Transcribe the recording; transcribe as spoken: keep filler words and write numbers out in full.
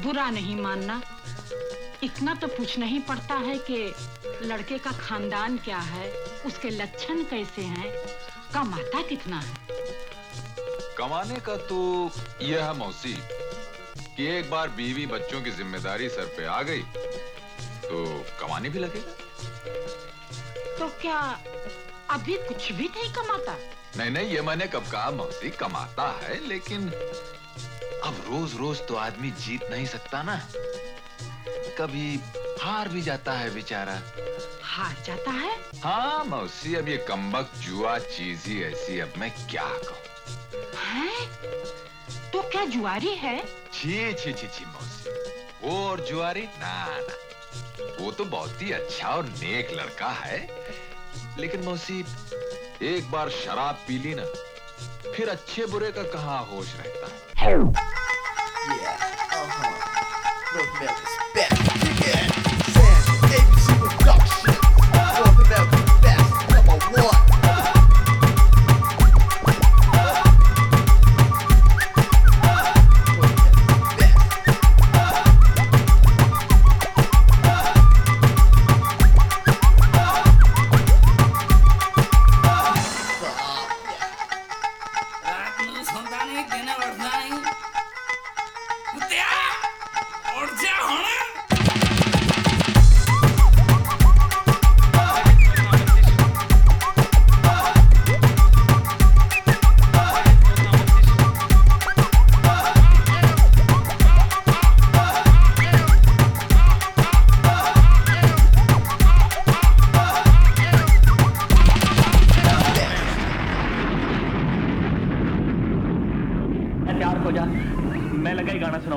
बुरा नहीं मानना, इतना तो पूछना ही पड़ता है कि लड़के का खानदान क्या है, उसके लक्षण कैसे हैं, कमाता कितना है। कमाने का तो यह है मौसी कि एक बार बीवी बच्चों की जिम्मेदारी सर पे आ गई तो कमाने भी लगेगा। तो क्या अभी कुछ भी नहीं कमाता? नहीं नहीं, ये मैंने कब कहा मौसी, कमाता है, लेकिन अब रोज रोज तो आदमी जीत नहीं सकता ना, कभी हार भी जाता है बेचारा। हार जाता है? हाँ मौसी, अब ये कमबख्त जुआ चीज ही ऐसी, अब मैं क्या कहूँ। हैं? तो क्या जुआरी है? छी छी छी छी मौसी, वो और जुआरी ना ना, वो तो बहुत ही अच्छा और नेक लड़का है, लेकिन मौसी एक बार शराब पी ली ना, फिर अच्छे बुरे का कहाँ होश रहता है। Yeah, uh-huh. North America's best. Yeah. San A B C production. North America's best. Number one. Te